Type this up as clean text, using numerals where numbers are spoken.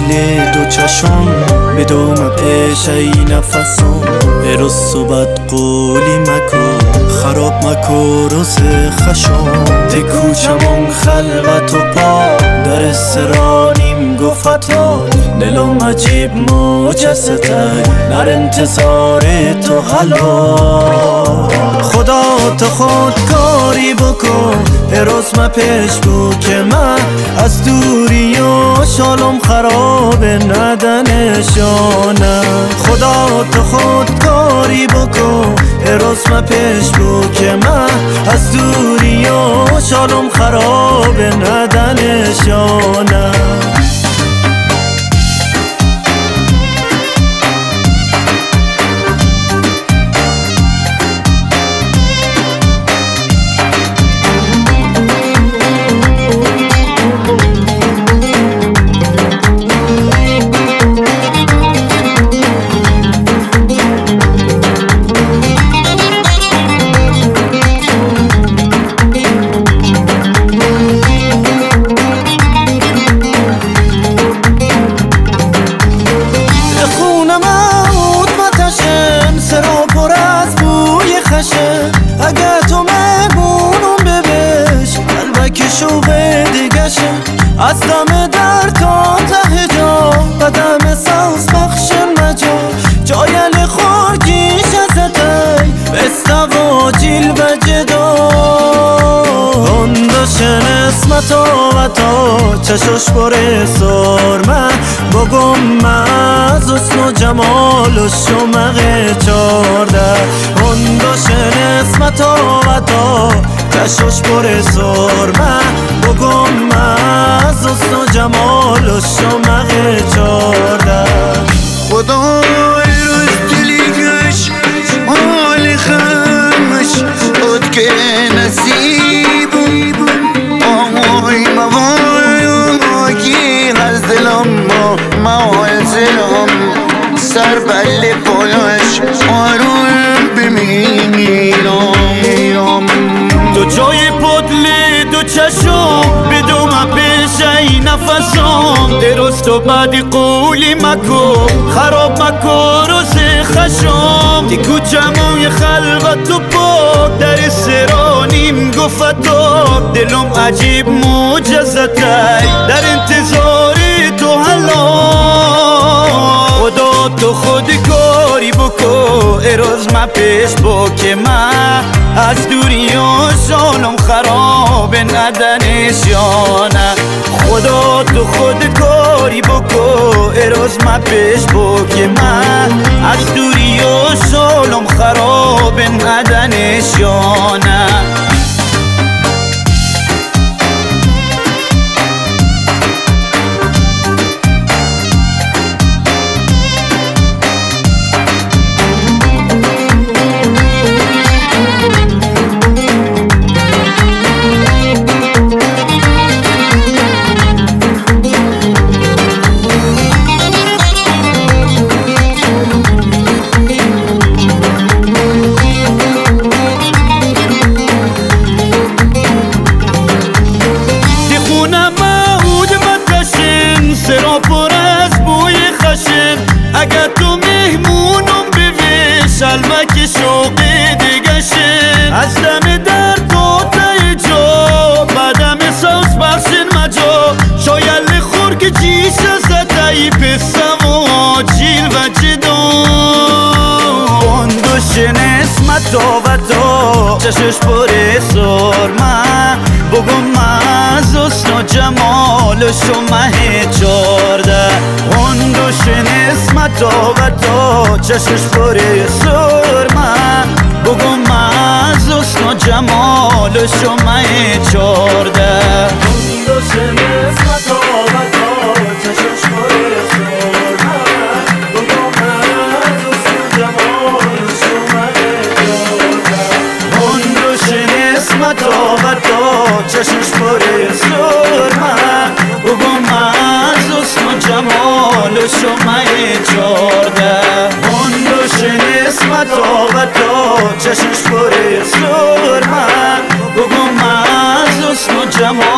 دو چشم به دوم پیش ای نفسم برس و بد قولی مکو خراب مکو روز خشم تی کوچمون خلوت و پا در استرانیم گفتا دلم عجیب مجسته در انتظار تو حالا خدا تو خودکاری بکن روز ما پیش بو که من از دوری و شالم خراب ندنشانه خدا تو خودکاری بکن روز ما پیش بو که من از دوری و شالم خراب ندنشانه اگه تو مهمونم ببش قلبک شوق دیگشه از دم در تا ته جا بدم سوز بخش مجا جایل خورگیش ازتی بستوا جیل و جدا انداشن اسمتا و تا چشش باره سرمه بگم مز حسن و جمال و شمق چارده انداشن اسمتا و تا چشش باره سرمه بگم مز حسن و جمال و شمق چارده خدا روز دلیگش حال خمش خود که نصیب آمای موایی از دلم موال زلم سر بله پالاش آروم بمیرم دو جای پدلی دو چشم بدوم پیش ای نفسم درست و بدی قولی مکو خراب مکو روز خشم دی کوچمون خلوت و پاک در سرانیم گفتا دلم عجیب مجزتی در انتظار تو حالا خدا تو خودکاری بکو روز ما پیش با که من از دوری و شالم خراب ندنشانه خدا تو خودکاری بکو روز ما پیش با که من از دوری و شالم خراب ندنشانه اگه تو مهمونم ببیش شلمک شوق دیگشه از دم در تو تای جا بدم سوز بخشن مجا شایل خورگ جیش زدهی پسم و جیل و جدا اندوشن اسمتا و تا چشش پره سرمه بگم از حسن و جمال شمه چارده اندوشن اسمتا و تا چشش پره سرمه بگم از حسن و جمال شمه چارده اندوشن اسمتا و تا چشش پره سرمه بگم از حسن و جمال شمه چارده اندوشن اسمتا و تا چشش پره سرمه بگم از حسن و جمال شمه چارده اندوشن اسمتا و تا چشش پره سرمه بگم از حسن و جمال